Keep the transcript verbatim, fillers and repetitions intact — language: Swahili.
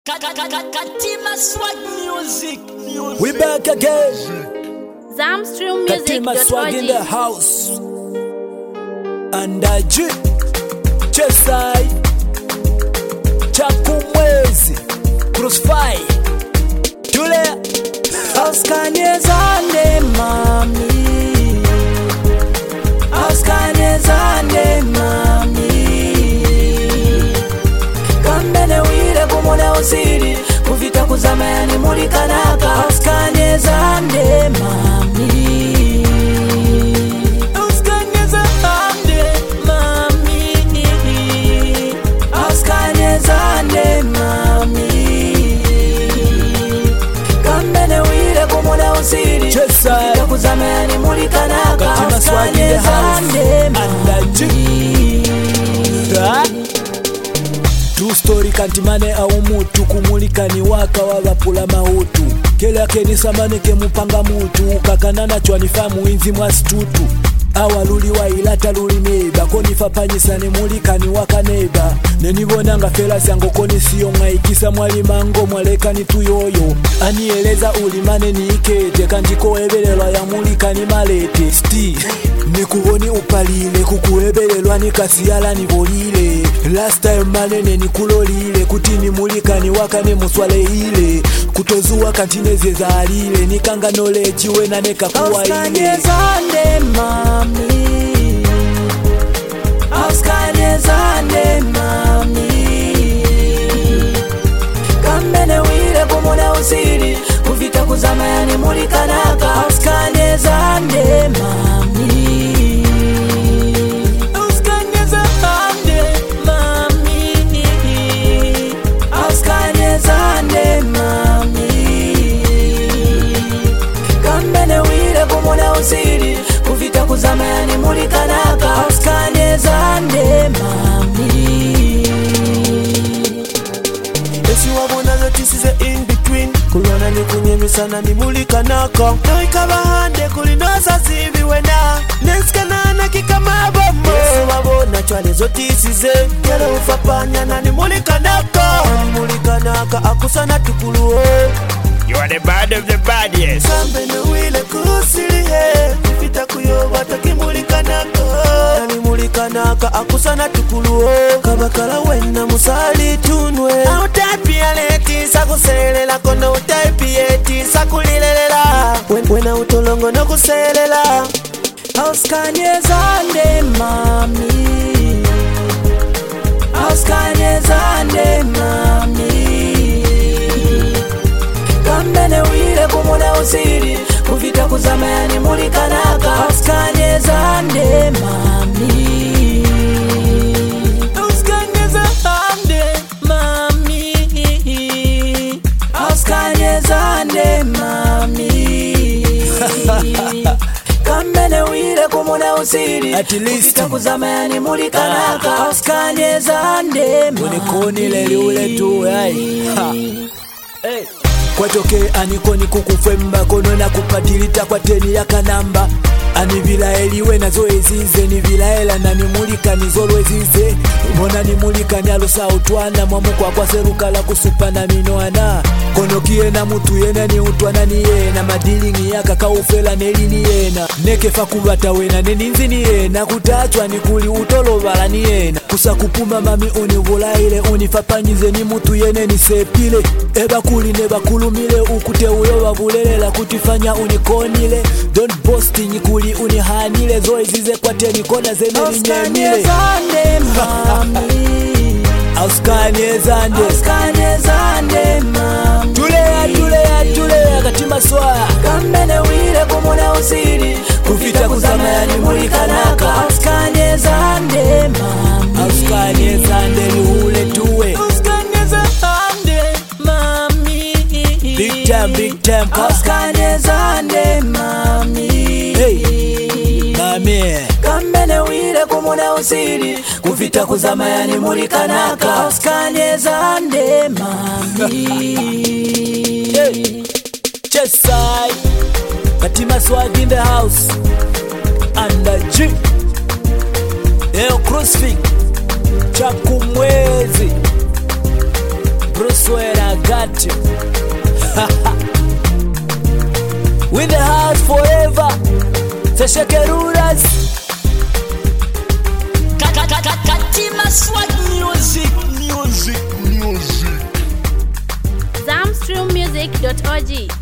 Katima Swag Music. We back again. Zamstream Music. Katima Swag in the house. And I G Chesai Chakumwezi Crossfire Tule Auskanye zane mami Auskanye zane mami Kambene wile kumona usiri Kuvita kuzamani mulikanaka Auskanye zane mami Auskanye zane mami Auskanye zane mami Kambene wile kumona usiri Kuvita kuzamani mulikanaka Auskanye zane mami True story kantimane au mutu kumulikani waka wavapula mautu Kela keni samane ke mupanga mutu Kakanana chwanifamu inzi mwastutu Awaluli wa ilata luli neba Konifa panyisane mulikani waka neba Nenibonanga fela siango koni siyo Ngaikisa mwali mango mwalekani tuyoyo Anieleza ulimane ni ikete Kanjiko ebelelwa ya mulikani malete Sti Nikuboni upalile kukuebelelwa nikasiyala nivolile Last time manene nikulolile Kutini mulikani wakane muswale hile Kutozuwa kantineze zalile Nikanga knowledge wena neka kuwa hile Auskanye zane mami Auskanye zane mami Kambene wile kumuna usiri Kuvita kuzama yani mulikanaka Auskanye zane mami Usiri, kuvita kuzamani mulikanaka Auskanye zane mami Esi wabona zotisize in between Kulwana ni kunyemisana ni mulikanaka Noikaba hande kulinosa zivi wena Neskanana kikama bomo Esi wabona chwale zotisize Kele ufapanya na ni mulikanaka Ni mulikanaka akusana tukuluo You are the bad of the bad, yes. Kambene wile kusiri he Kufita kuyoba taki mulikanaka Nani mulikanaka akusana tukuluo Kabakala wena musali tunwe Autaipi ya leti sakuselela Kono utaipi yeti sakulilelela Wena utolongo no kuselela Auskanye zane mami Auskanye zane mami Kambene wile kumuna usiri Kuvita kuzamani mulikanaka Auskanye zane mami Auskanye zane mami Auskanye zane mami Kambene wile kumuna usiri Kuvita kuzamani mulikanaka Auskanye zane mami Unikoni leli ule tu Hey Kwatoke anikoni kukufemba Kono na kupatilita kwa teni ya kanamba Ani vila eliwe na zoezize Ni vila ela na nimulika ni zolwezize Mona nimulika ni alusa utwana Mwamuku kwa seruka la kusupa na minoana Kono kie na mutu yena ni utwana ni yena Madilingi ya kakaufela neli ni yena Nekefa kubata wena neninzi ni yena Kutachwa ni kuli utolo bala ni yena Kusa kupuma mami univula ile Unifapanyize ni mutu yene ni sepile Eba kuli neba kulumile Ukute uyo wabulelela kutifanya unikonile Don't boast nyikuli unihanile Zoezize kwa teni kona zene linyemile Auskanye zane mami Auskanye zane Auskanye zane mami Tulea tulea tulea katima swaya Kambene wile kumuna usiri Kufita kuzama yani mulikanaka Auskanye zane mami Auskanye zane liule tuwe Auskanye zane mami Big time big time Auskanye zane mami Hey mami Kambene wile kumuna usiri Kuvita kuzama yani mulikanaka Auskanye zane mami Hey Chesai Katima Swag in the house Under G Eo Crossfit Chakumwezi Bruce Wayne, I got you. With the heart forever. Tashakeruras. Katima swag music, music, music. zamstream music dot org